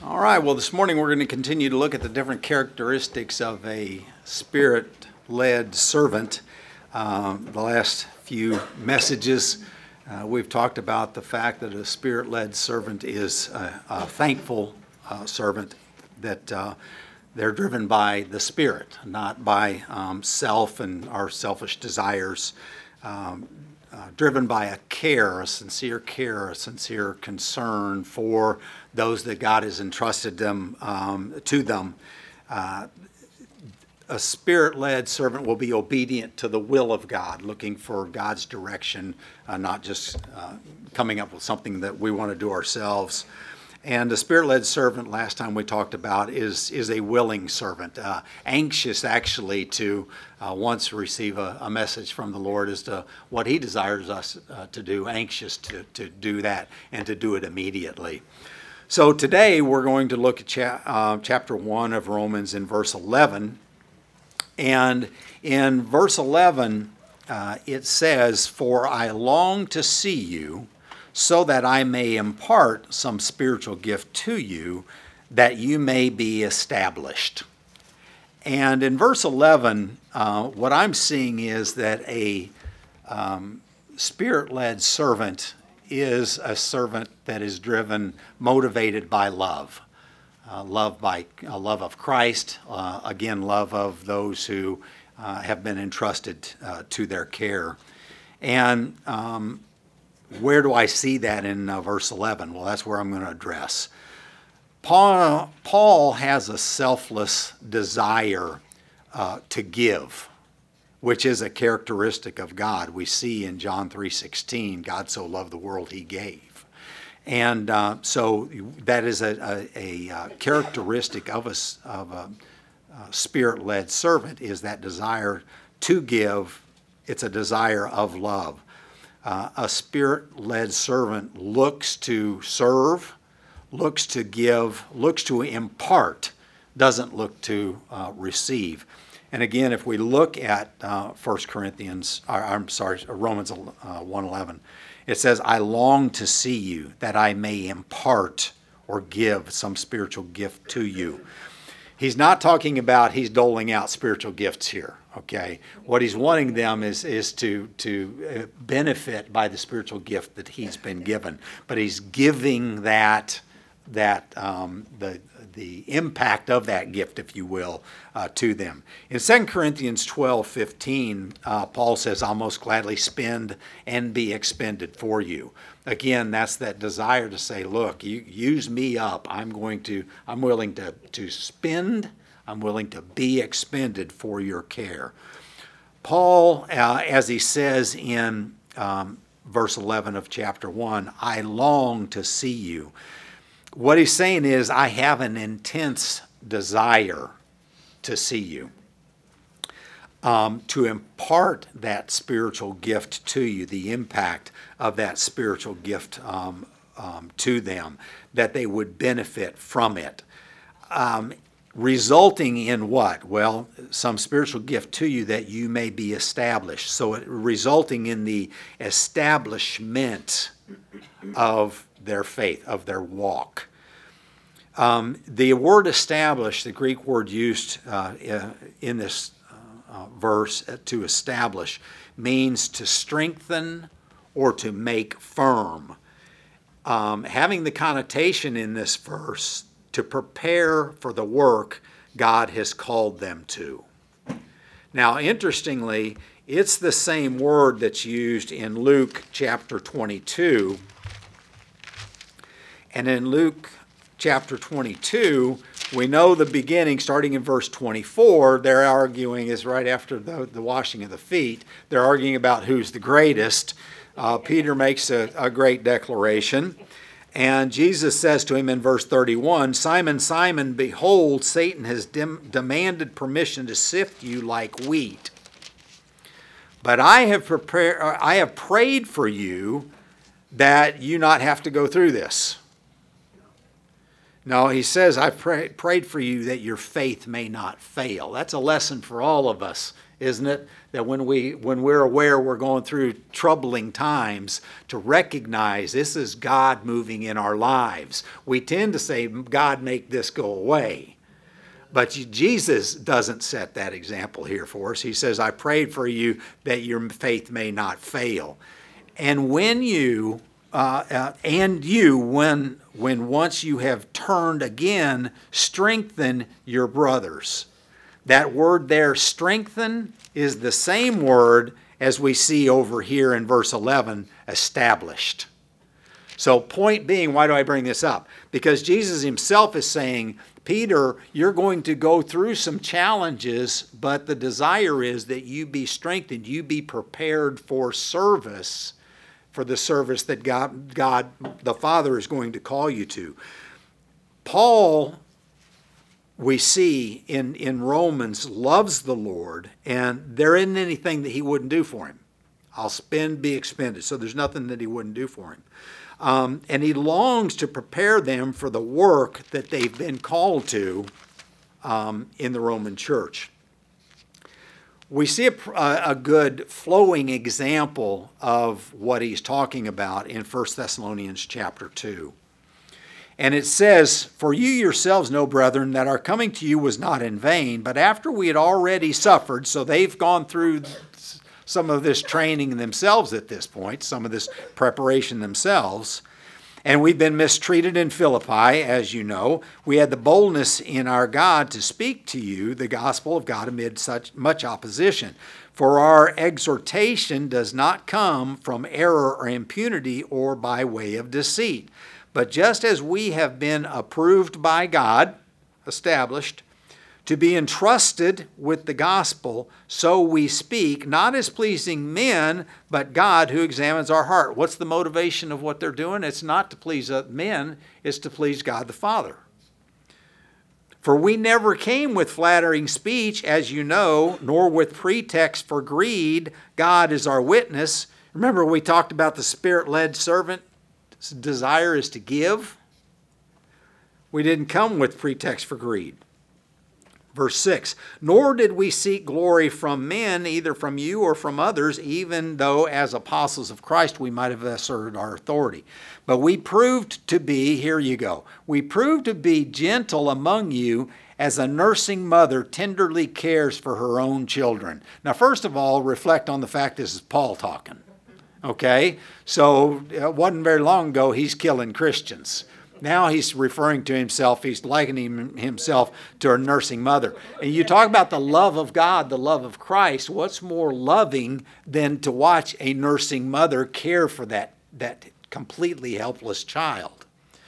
All right, well, this morning we're going to continue to look at the different characteristics of a spirit-led servant. The last few messages, we've talked about the fact that a spirit-led servant is a thankful servant, that they're driven by the Spirit, not by self and our selfish desires. Driven by a sincere concern for those that God has entrusted them to them. A spirit-led servant will be obedient to the will of God, looking for God's direction, not just coming up with something that we want to do ourselves. And a spirit-led servant, last time we talked about, is a willing servant, anxious actually to once receive a message from the Lord as to what He desires us to do, anxious to do that and to do it immediately. So today we're going to look at chapter 1 of Romans in verse 11. And in verse 11 it says, "For I long to see you, so that I may impart some spiritual gift to you, that you may be established." And in verse 11, what I'm seeing is that a spirit-led servant is a servant that is motivated by love. Love of Christ, again, love of those who have been entrusted to their care. And where do I see that in verse 11? Well, that's where I'm going to address. Paul has a selfless desire to give, which is a characteristic of God. We see in John 3:16, God so loved the world He gave. And so that is a characteristic of a spirit-led servant, is that desire to give. It's a desire of love. A spirit-led servant looks to serve, looks to give, looks to impart, doesn't look to receive. And again, if we look at Romans 1:11, it says, "I long to see you, that I may impart or give some spiritual gift to you." He's not talking about he's doling out spiritual gifts here. Okay, what he's wanting them is to benefit by the spiritual gift that he's been given, but he's giving the impact of that gift, if you will, to them. In 2 Corinthians 12:15, Paul says, "I'll most gladly spend and be expended for you." Again, that's that desire to say, look, you use me up. I'm willing to spend. I'm willing to be expended for your care. Paul, as he says in verse 11 of chapter 1, "I long to see you." What he's saying is, I have an intense desire to see you, to impart that spiritual gift to you, the impact of that spiritual gift to them, that they would benefit from it. Resulting in what? Well, some spiritual gift to you that you may be established. So resulting in the establishment of their faith, of their walk. The word "establish," the Greek word used in this verse to establish, means to strengthen or to make firm. Having the connotation in this verse to prepare for the work God has called them to. Now, interestingly, it's the same word that's used in Luke chapter 22. And in Luke chapter 22, we know the beginning, starting in verse 24, they're arguing, is right after the washing of the feet. They're arguing about who's the greatest. Peter makes a great declaration. And Jesus says to him in verse 31, "Simon, Simon, behold, Satan has demanded permission to sift you like wheat. But I have prayed for you that you not have to go through this." No, he says, I prayed for you that your faith may not fail. That's a lesson for all of us, isn't it? That when we're aware we're going through troubling times, to recognize this is God moving in our lives. We tend to say, God, make this go away. But Jesus doesn't set that example here for us. He says, I prayed for you that your faith may not fail. And when when once you have turned again, strengthen your brothers. That word there, strengthen, is the same word as we see over here in verse 11, established. So point being, why do I bring this up? Because Jesus himself is saying, Peter, you're going to go through some challenges, but the desire is that you be strengthened, you be prepared for service, for the service that God the Father is going to call you to. Paul, we see in Romans, loves the Lord, and there isn't anything that he wouldn't do for him. I'll spend, be expended. So there's nothing that he wouldn't do for him. And he longs to prepare them for the work that they've been called to in the Roman church. We see a good flowing example of what he's talking about in 1 Thessalonians chapter 2. And it says, For you yourselves know, brethren, that our coming to you was not in vain, but after we had already suffered, so they've gone through some of this training themselves at this point, some of this preparation themselves. And we've been mistreated in Philippi, as you know. We had the boldness in our God to speak to you the gospel of God amid such much opposition. For our exhortation does not come from error or impunity or by way of deceit. But just as we have been approved by God, established, to be entrusted with the gospel, so we speak, not as pleasing men, but God who examines our heart. What's the motivation of what they're doing? It's not to please men, it's to please God the Father. For we never came with flattering speech, as you know, nor with pretext for greed. God is our witness. Remember, we talked about the Spirit-led servant's desire is to give. We didn't come with pretext for greed. Verse 6, Nor did we seek glory from men, either from you or from others, even though as apostles of Christ we might have asserted our authority. But we proved to be, here you go, we proved to be gentle among you as a nursing mother tenderly cares for her own children. Now, first of all, reflect on the fact this is Paul talking. Okay? So it wasn't very long ago he's killing Christians. Now he's referring to himself, he's likening himself to a nursing mother. And you talk about the love of God, the love of Christ, what's more loving than to watch a nursing mother care for that completely helpless child?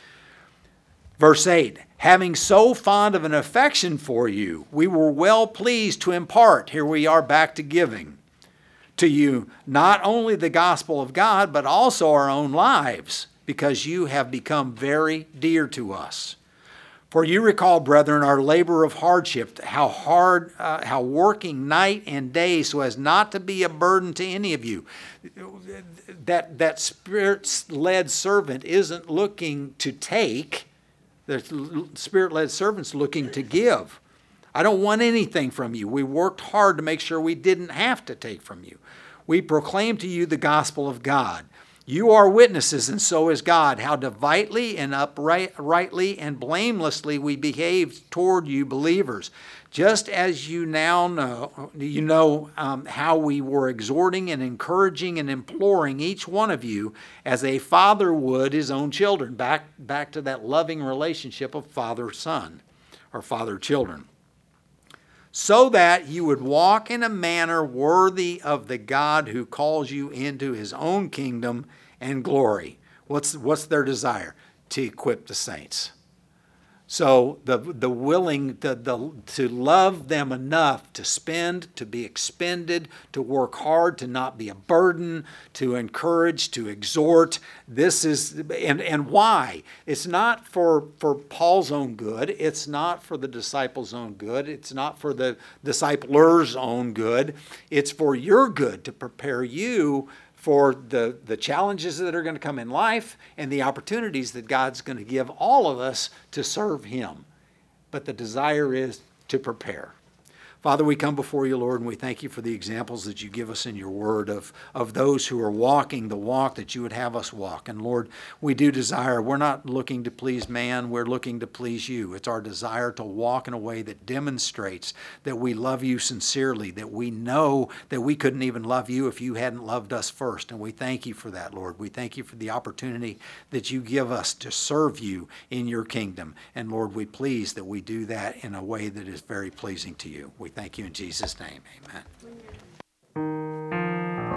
Verse 8, having so fond of an affection for you, we were well pleased to impart, here we are back to giving, to you not only the gospel of God, but also our own lives, because you have become very dear to us. For you recall, brethren, our labor of hardship, how working night and day so as not to be a burden to any of you. That Spirit-led servant isn't looking to take. The Spirit-led servant's looking to give. I don't want anything from you. We worked hard to make sure we didn't have to take from you. We proclaim to you the gospel of God. You are witnesses, and so is God, how devoutly and uprightly and blamelessly we behaved toward you believers. Just as you now know, how we were exhorting and encouraging and imploring each one of you as a father would his own children. Back to that loving relationship of father-son or father-children. So that you would walk in a manner worthy of the God who calls you into his own kingdom and glory. What's their desire? To equip the saints. So the willing to love them enough to spend, to be expended, to work hard, to not be a burden, to encourage, to exhort. This is, and why? It's not for Paul's own good. It's not for the disciples' own good. It's not for the disciplers' own good. It's for your good, to prepare you for the challenges that are going to come in life and the opportunities that God's going to give all of us to serve him. But the desire is to prepare. Father, we come before you, Lord, and we thank you for the examples that you give us in your word of those who are walking the walk that you would have us walk. And Lord, we do desire, we're not looking to please man, we're looking to please you. It's our desire to walk in a way that demonstrates that we love you sincerely, that we know that we couldn't even love you if you hadn't loved us first. And we thank you for that, Lord. We thank you for the opportunity that you give us to serve you in your kingdom. And Lord, we please that we do that in a way that is very pleasing to you. We thank you in Jesus' name. Amen.